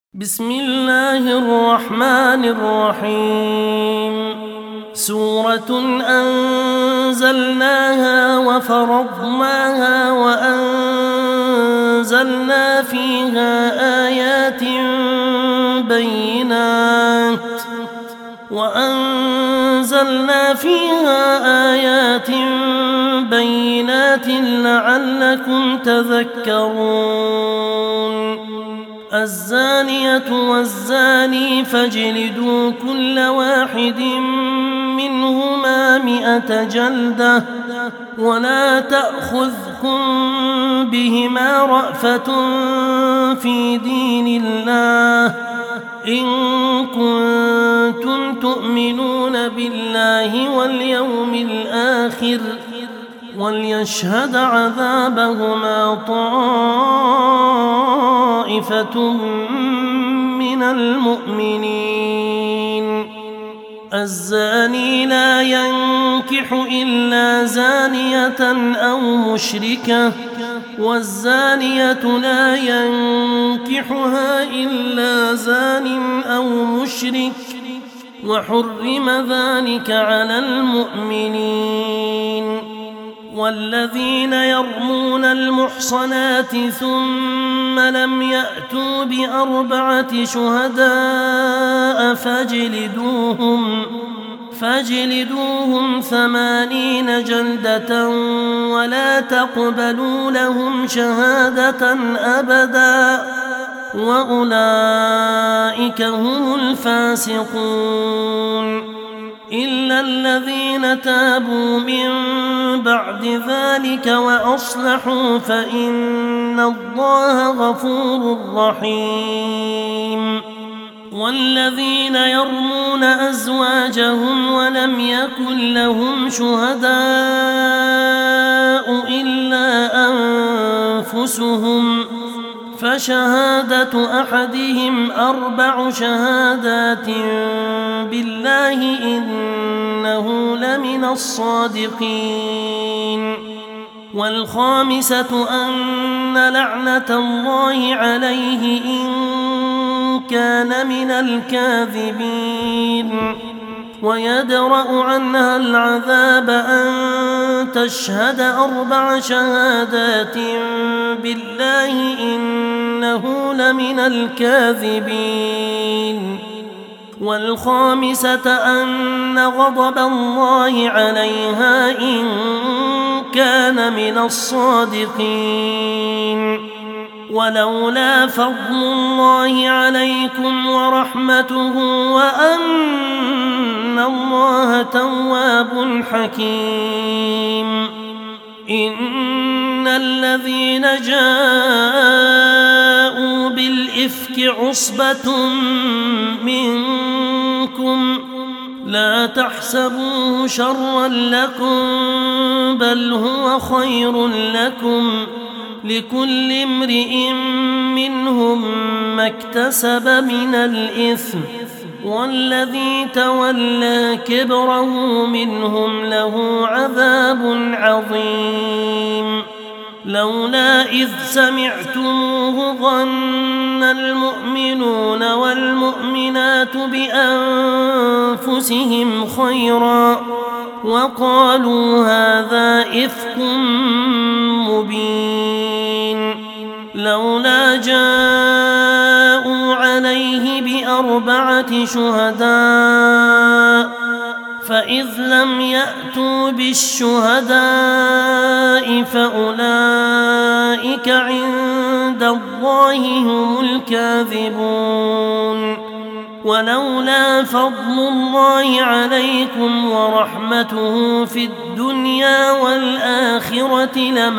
بسم الله الرحمن الرحيم. سورة أنزلناها وفرضناها وأنزلنا فيها آيات بينات لعلكم تذكرون. الزانية والزاني فاجلدوا كل واحد منهما 100 جلدة ولا تأخذكم بهما رأفة في دين الله إن كنتم تؤمنون بالله واليوم الآخر وليشهد عذابهما طائفة من المؤمنين. الزاني لا ينكح إلا زانية أو مشركة والزانية لا ينكحها إلا زان أو مشرك وحرم ذلك على المؤمنين. والذين يرمون المحصنات ثم لم يأتوا ب4 شهداء فاجلدوهم 80 جلدة ولا تقبلوا لهم شهادة أبدا وأولئك هم الفاسقون. إلا الذين تابوا من بعد ذلك وأصلحوا فإن الله غفور رحيم. والذين يرمون أزواجهم ولم يكن لهم شهداء إلا أنفسهم فشهادة أحدهم 4 شهادات بالله إنه لمن الصادقين. والخامسة أن لعنة الله عليه إن كان من الكاذبين. ويدرأ عنها العذاب أن تشهد 4 شهادات بالله إنه لمن الكاذبين. والخامسة أن غضب الله عليها إن كان من الصادقين. ولولا فضل الله عليكم ورحمته وأن الله تواب حكيم. إن الذين جاءوا بالإفك عصبة منكم لا تحسبوه شرا لكم بل هو خير لكم لكل امرئ منهم ما اكتسب من الإثم والذي تولى كبره منهم له عذاب عظيم. لولا إذ سمعتموه ظن المؤمنون والمؤمنات بأنفسهم خيرا وقالوا هذا إفك مبين. لولا جاءوا عليه ب4 شهداء فإذ لم يأتوا بالشهداء فأولئك عند الله هم الكاذبون. ولولا فضل الله عليكم ورحمته في الدنيا والآخرة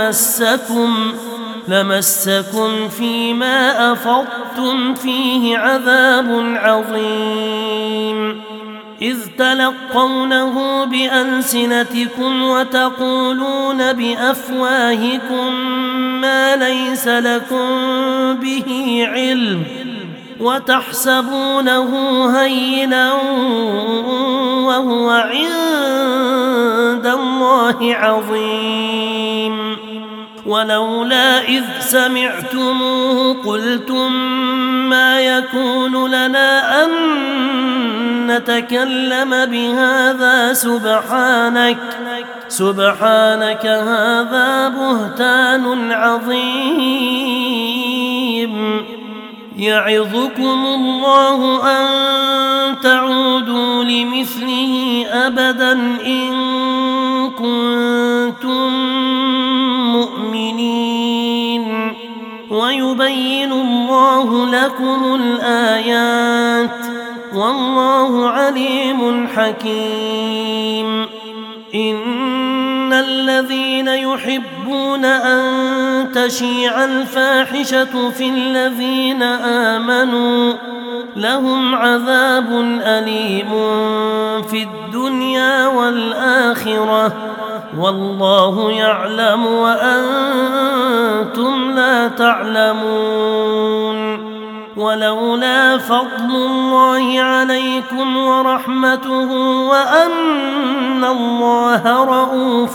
لمسكم فيما أفضتم فيه عذاب عظيم. إذ تلقونه بألسنتكم وتقولون بأفواهكم ما ليس لكم به علم وتحسبونه هينا وهو عند الله عظيم. ولولا إذ سمعتموه قلتم ما يكون لنا أن نتكلم بهذا سبحانك هذا بهتان عظيم. يعظكم الله أن تعودوا لمثله أبدا إن كنتم مؤمنين، ويبين الله لكم الآيات والله عليم حكيم. إن الذين يحبون أن تشيع الفاحشة في الذين آمنوا لهم عذاب أليم في الدنيا والآخرة والله يعلم وأنتم لا تعلمون. ولولا فضل الله عليكم ورحمته وأن الله رؤوف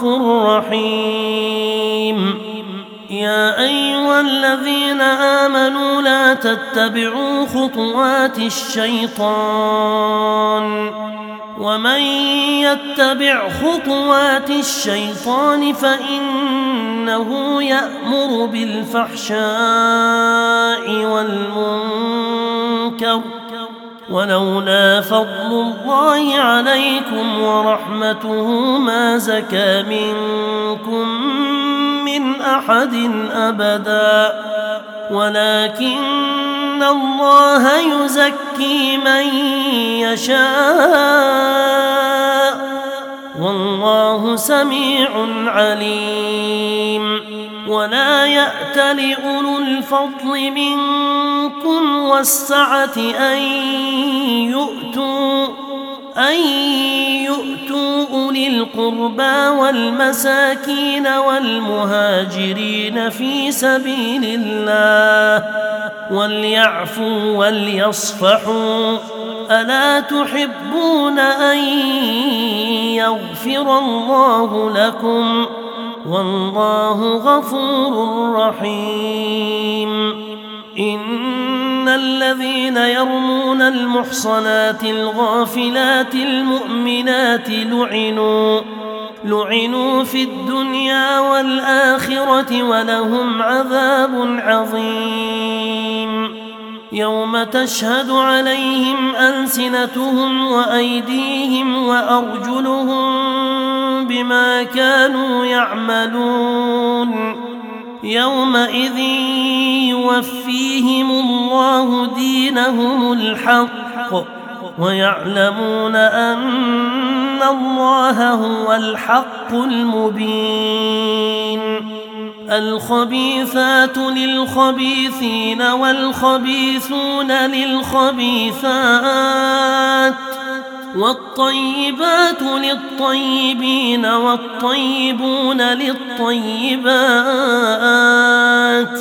رحيم. يا أيها الذين آمنوا لا تتبعوا خطوات الشيطان، ومن يتبع خطوات الشيطان فإنه يأمر بالفحشاء والمنكر. ولولا فضل الله عليكم ورحمته ما زكى منكم من أحد أبدا، ولكن الله يزكي من يشاء والله سميع عليم. ولا يأتل أولو الفضل منكم والسعة أن يؤتوا أولي القربى والمساكين والمهاجرين في سبيل الله وليعفوا وليصفحوا، ألا تحبون أن يغفر الله لكم والله غفور رحيم. إن الذين يرمون المحصنات الغافلات المؤمنات لعنوا في الدنيا والآخرة ولهم عذاب عظيم. يوم تشهد عليهم ألسنتهم وأيديهم وأرجلهم بما كانوا يعملون، يومئذ يوفيهم الله دينهم الحق ويعلمون أن الله هو الحق المبين. الخبيثات للخبيثين والخبيثون للخبيثات والطيبات للطيبين والطيبون للطيبات،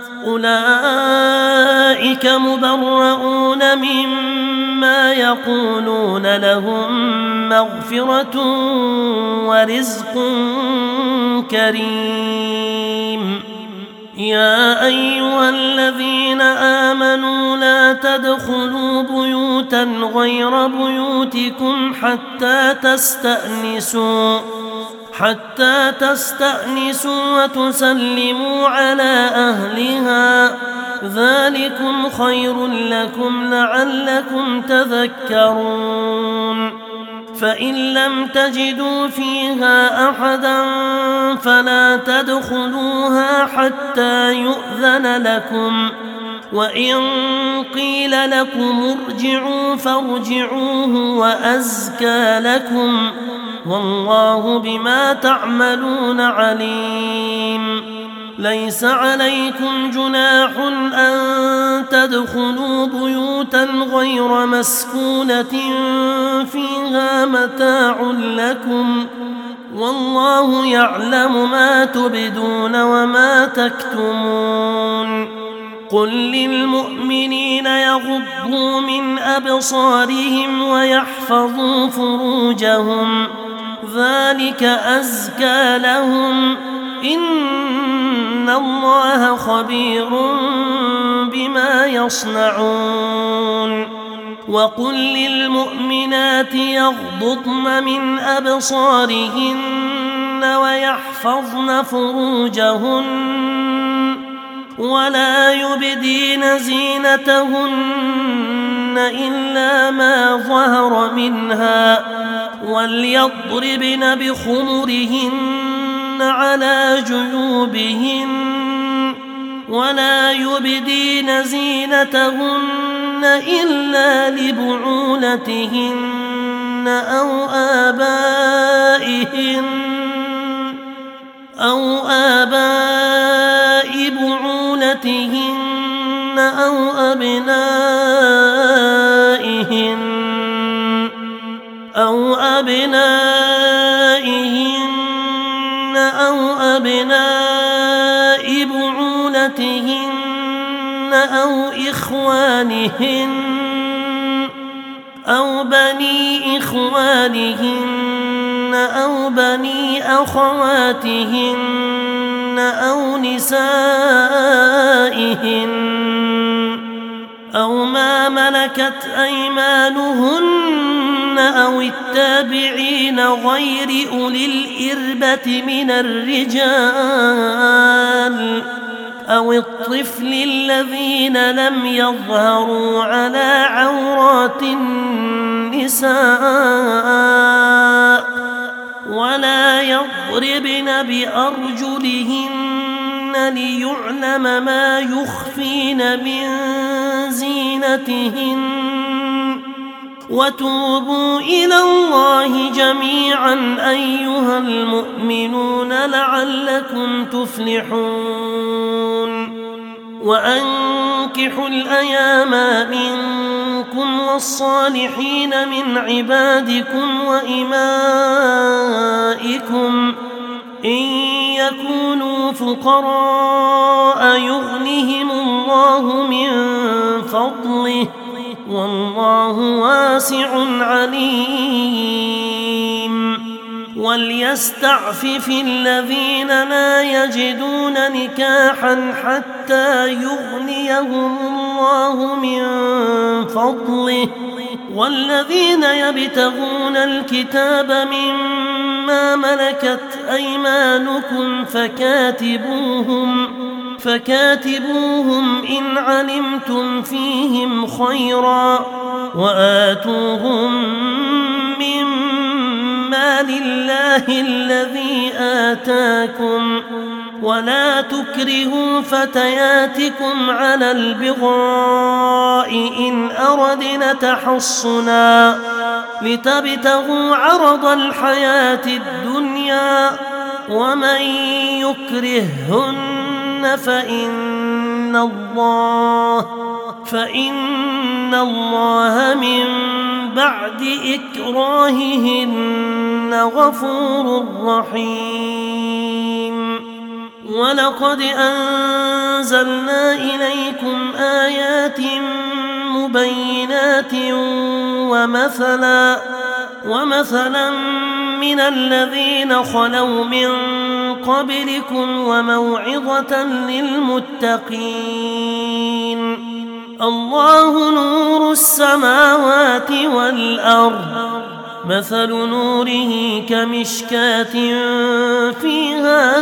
أولئك مبرؤون مما يقولون لهم مغفرة ورزق كريم. يا أيها الذين آمنوا لا تدخلوا بيوتا غير بيوتكم حتى تستأنسوا وتسلموا على أهلها، ذلكم خير لكم لعلكم تذكرون. فإن لم تجدوا فيها أحدا فلا تدخلوها حتى يؤذن لكم، وإن قيل لكم ارجعوا فارجعوه وأزكى لكم والله بما تعملون عليم. ليس عليكم جناح أن تدخلوا بيوتا غير مسكونة فيها متاع لكم والله يعلم ما تبدون وما تكتمون. قل للمؤمنين يغضوا من أبصارهم ويحفظوا فروجهم ذلك أزكى لهم إن الله خبير بما يصنعون وقل للمؤمنات يغضضن من أبصارهن ويحفظن فروجهن ولا يبدين زينتهن إلا ما ظهر منها وليضربن بخمرهن على جيوبهن ولا يبدين زينتهن إلا لبعولتهن أو آباء بعولتهن أو أبنائهن بعولتهن أو إخوانهن أو بني إخوانهن أو بني أخواتهن أو نسائهن أو ما ملكت أيمانهن أو التابعين غير أولي الإربة من الرجال أو الطفل الذين لم يظهروا على عورات النساء ولا يضربن بأرجلهن ليعلم ما يخفين من زينتهن وتوبوا إلى الله جميعا أيها المؤمنون لعلكم تفلحون وأنكحوا الأيام منكم والصالحين من عبادكم وإمائكم إن يكونوا فقراء يغنهم الله من فضله والله واسع عليم وليستعفف الذين لا يجدون نكاحا حتى يغنيهم الله من فضله والذين يبتغون الكتاب مما ملكت أيمانكم فكاتبوهم إن علمتم فيهم خيرا وآتوهم مما لله الذي آتاكم ولا تكرهوا فتياتكم على البغاء إن أردنا تحصنا لتبتغوا عرض الحياة الدنيا ومن يكرههن فإن الله من بعد إكراههن غفور رحيم ولقد أنزلنا إليكم آيات مبينات ومثلا من الذين خلوا من قبلكم وموعظة للمتقين الله نور السماوات والأرض مثل نوره كمشكاة فيها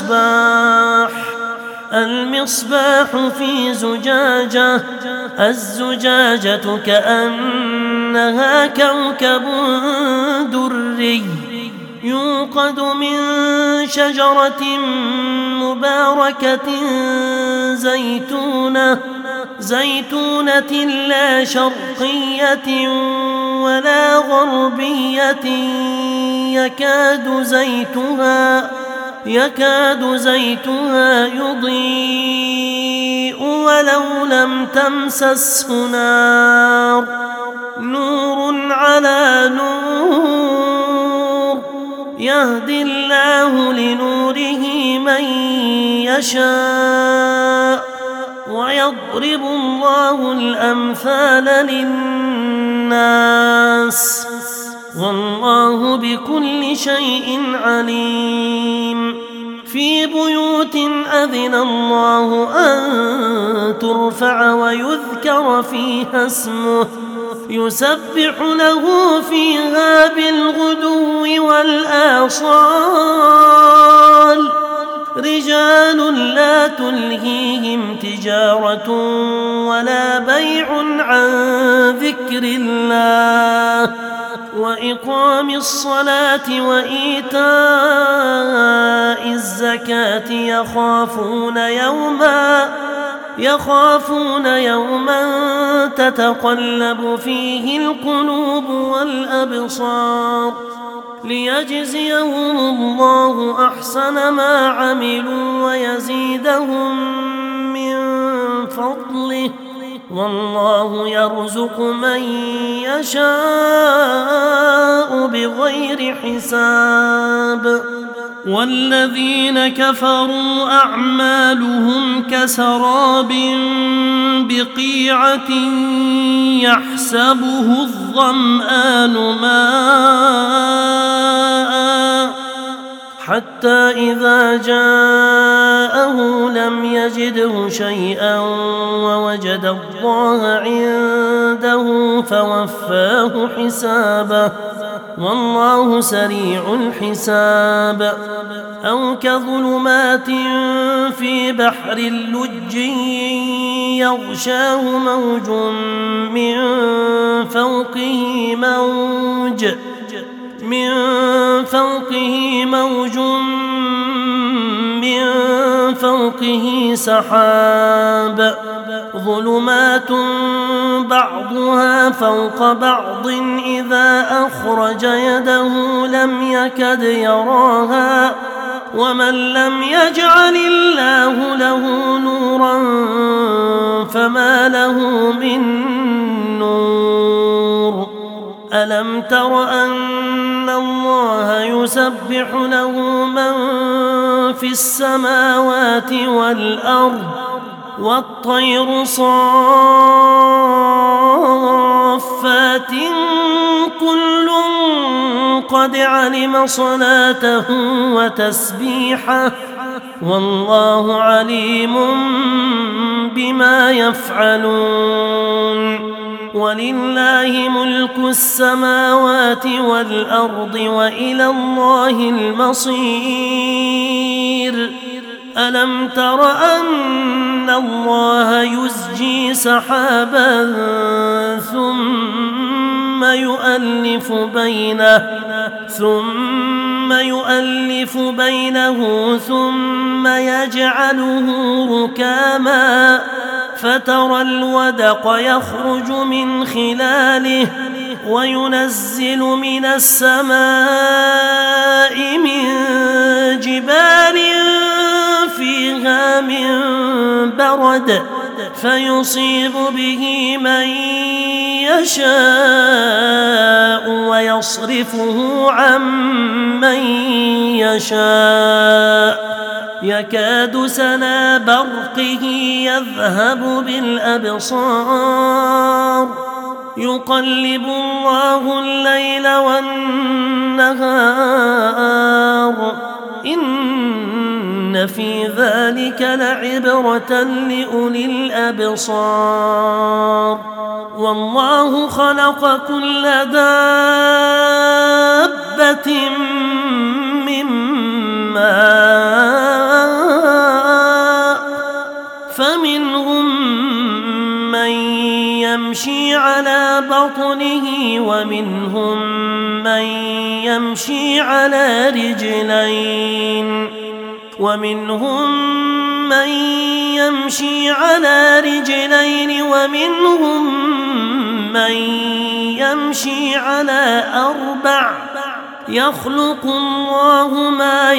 المصباح في زجاجة الزجاجة كأنها كوكب دري يوقد من شجرة مباركة زيتونة لا شرقية ولا غربية يكاد زيتها يضيء ولو لم تمسسه نار نور على نور يهدي الله لنوره من يشاء ويضرب الله الأمثال للناس والله بكل شيء عليم في بيوت أذن الله أن ترفع ويذكر فيها اسمه يسبح له فيها بالغدو والآصال رجال لا تلهيهم تجارة ولا بيع عن ذكر الله وإقام الصلاة وإيتاء الزكاة يخافون يوما تتقلب فيه القلوب والأبصار ليجزيهم الله أحسن ما عملوا ويزيدهم من فضله والله يرزق من يشاء بغير حساب. والذين كفروا أعمالهم كسراب بقيعة يحسبه الظمآن ماء حتى إذا جاءه لم يجده شيئا ووجد الله عنده فوفاه حسابه والله سريع الحساب. أو كظلمات في بحر لج يغشاه موج من فوقه سحاب ظلمات بعضها فوق بعض إذا أخرج يده لم يكد يراها ومن لم يجعل الله له نورا فما له من نور. ألم تر أن الله يسبح له من في السماوات والأرض والطير صافات كل قد علم صلاته وتسبيحه والله عليم بما يفعلون. ولله ملك السماوات والأرض وإلى الله المصير. ألم تر أن الله يزجي سحابا ثم يؤلف بينه ثم يجعله ركاما فترى الودق يخرج من خلاله وينزل من السماء من جبال فيها من برد فيصيب به من يشاء ويصرفه عن من يشاء يكاد سنا برقه يذهب بالأبصار يقلب الله الليل والنهار إن في ذلك لعبرة لأولي الأبصار. والله خلق كل دابة من ماء فمنهم من يمشي على بطنه ومنهم من يمشي على رجلين ومنهم من يمشي على أربع يخلق الله ما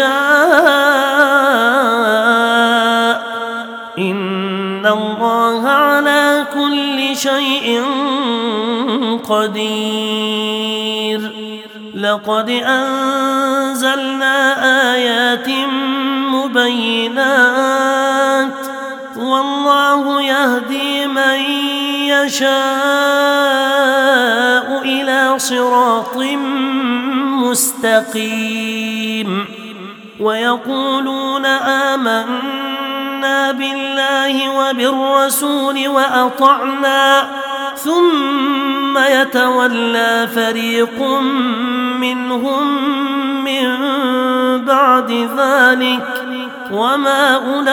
يشاء إن الله على كل شيء قدير. لقد أنزلنا آيات مبينات والله يهدي من يشاء إلى صراط مستقيم. ويقولون آمنا بالله وبالرسول وأطعنا ثم يتولى فريق منهم من بعد ذلك وما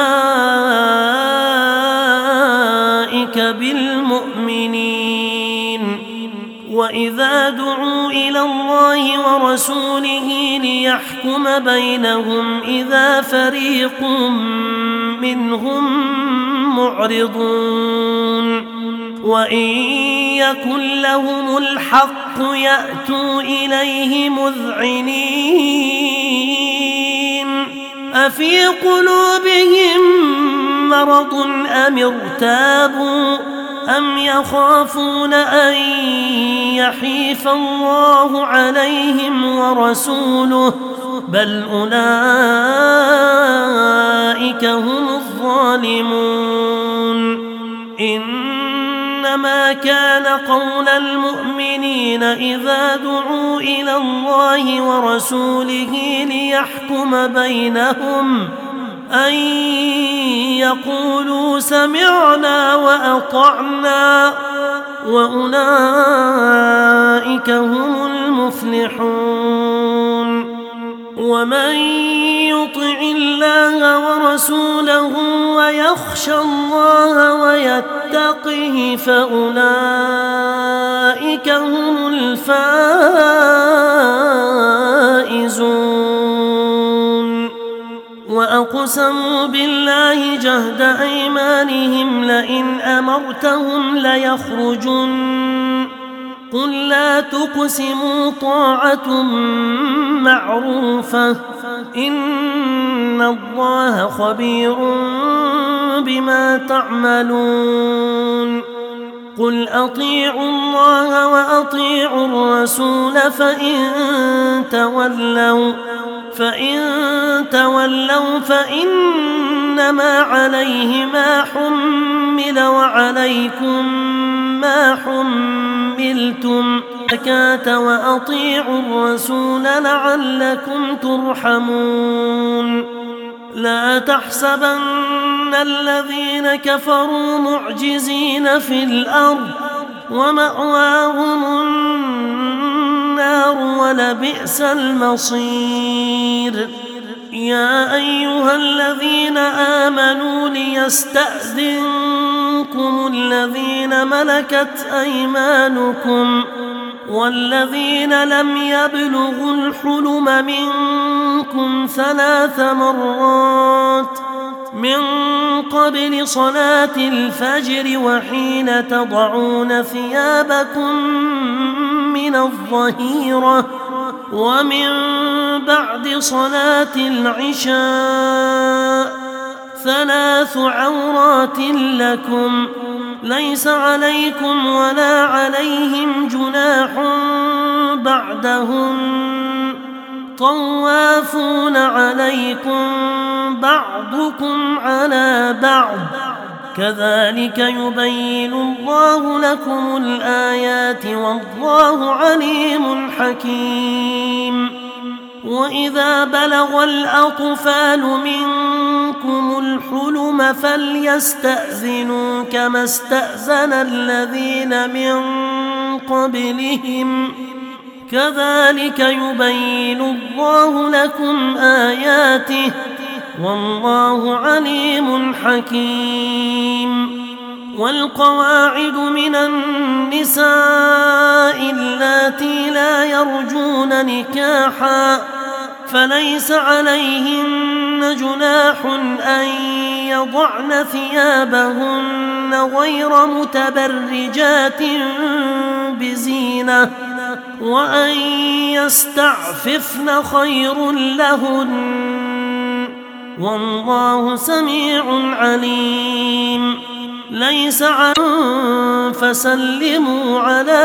أولئك بالمؤمنين. وإذا دعوا إلى الله ورسوله ليحكم بينهم إذا فريق منهم معرضون وإن يكن لهم الحق يأتوا إليه مذعنين أفي قلوبهم مرض أم ارتابوا أم يخافون أن يحيف الله عليهم ورسوله بل أولئك هم الظالمون. إنما كان قول المؤمنين إذا دعوا إلى الله ورسوله ليحكم بينهم أن يقولوا سمعنا وأطعنا وأولئك هم المفلحون. ومن يطع الله ورسوله ويخشى الله ويتقه فأولئك هم الفائزون. وأقسموا بالله جهد أيمانهم لئن أمرتهم ليخرجن قل لا تقسموا طاعة معروفة إن الله خبير بما تعملون. قل أطيعوا الله وأطيعوا الرسول فإن تولوا فإنما عليه ما حمل وعليكم ما حملتم زكاة وأطيعوا الرسول لعلكم ترحمون. لا تحسبن الذين كفروا معجزين في الأرض ومأواهم النار ولبئس المصير. يا أيها الذين آمنوا ليستأذنكم الذين ملكت أيمانكم والذين لم يبلغوا الحلم منكم 3 مرات من قبل صلاة الفجر وحين تضعون ثيابكم من الظهيرة ومن بعد صلاة العشاء 3 عورات لكم ليس عليكم ولا عليهم جناح بعدهم طوافون عليكم بعضكم على بعض كذلك يبين الله لكم الآيات والله عليم حكيم. وإذا بلغ الأطفال منكم الحلم فليستأذنوا كما استأذن الذين من قبلهم كذلك يبين الله لكم آياته والله عليم حكيم. والقواعد من النساء اللاتي لا يرجون نكاحا فليس عليهن جناح أن يضعن ثيابهن غير متبرجات بزينة وأن يستعففن خير لهن والله سميع عليم. ليس فسلموا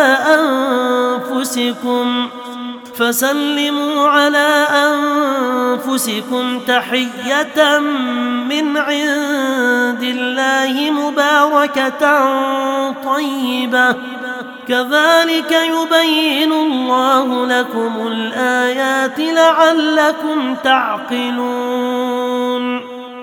على أنفسكم تحية من عند الله مباركة طيبة كذلك يبين الله لكم الآيات لعلكم تعقلون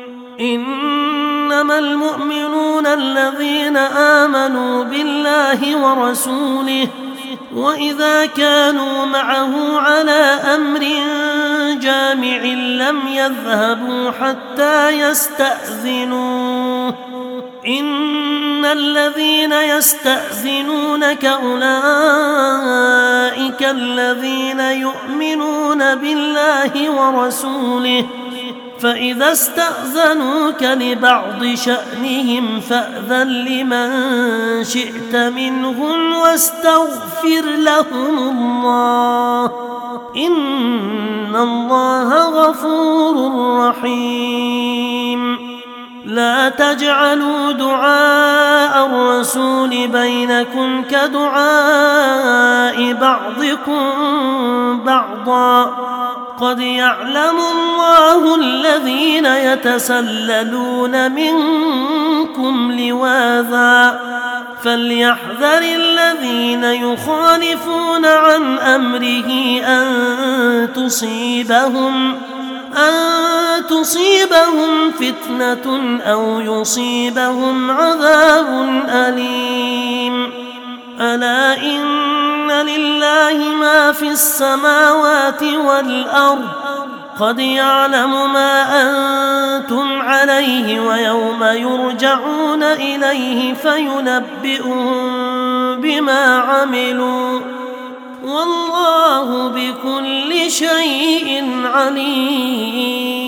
إنما المؤمنون الذين آمنوا بالله ورسوله وإذا كانوا معه على أمر جامع لم يذهبوا حتى يستأذنوه إن الذين يستأذنونك أولئك الذين يؤمنون بالله ورسوله فإذا استأذنوك لبعض شأنهم فأذن لمن شئت منهم واستغفر لهم الله إن الله غفور رحيم لا تجعلوا دعاء الرسول بينكم كدعاء بعضكم بعضا قد يعلم الله الذين يتسللون منكم لواذا فليحذر الذين يخالفون عن أمره أن تصيبهم فتنة أو يصيبهم عذاب أليم ألا إن لله ما في السماوات والأرض قد يعلم ما أنتم عليه ويوم يرجعون إليه فينبئهم بما عملوا والله بكل شيء عليم